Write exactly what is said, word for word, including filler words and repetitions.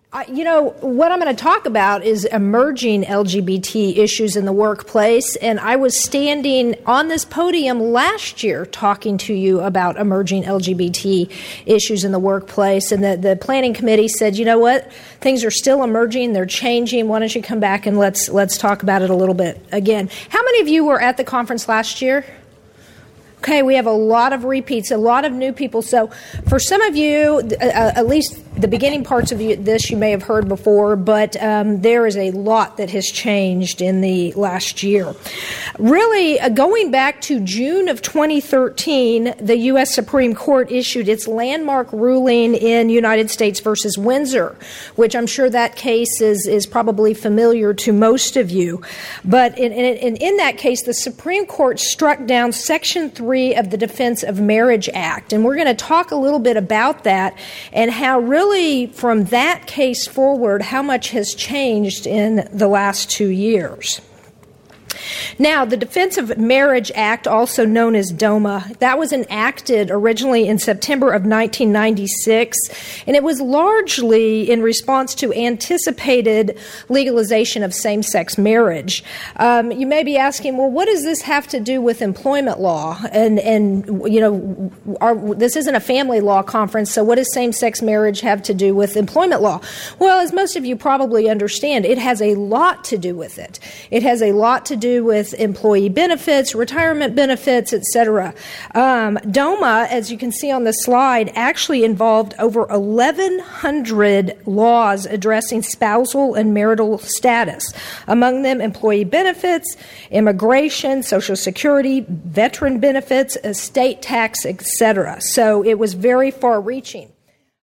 Uh, you know, what I'm going to talk about is emerging L G B T issues in the workplace, and I was standing on this podium last year talking to you about emerging L G B T issues in the workplace, and the, the planning committee said, you know what, things are still emerging, they're changing, why don't you come back and let's let's talk about it a little bit again. How many of you were at the conference last year? Okay, we have a lot of repeats, a lot of new people. So for some of you, uh, at least the beginning parts of you, this you may have heard before, but um, there is a lot that has changed in the last year. Really, uh, going back to June of twenty thirteen, the U S Supreme Court issued its landmark ruling in United States versus Windsor, which I'm sure that case is, is probably familiar to most of you. But in, in, in that case, the Supreme Court struck down Section three of the Defense of Marriage Act. And we're going to talk a little bit about that and how really from that case forward, how much has changed in the last two years. Now, the Defense of Marriage Act, also known as DOMA, that was enacted originally in September of nineteen ninety-six, and it was largely in response to anticipated legalization of same-sex marriage. Um, you may be asking, well, what does this have to do with employment law? And, and you know, our, this isn't a family law conference, so what does same-sex marriage have to do with employment law? Well, as most of you probably understand, it has a lot to do with it. It has a lot to do with employee benefits, retirement benefits, et cetera. Um, DOMA, as you can see on the slide, actually involved over eleven hundred laws addressing spousal and marital status. Among them, employee benefits, immigration, Social Security, veteran benefits, estate tax, et cetera. So it was very far-reaching.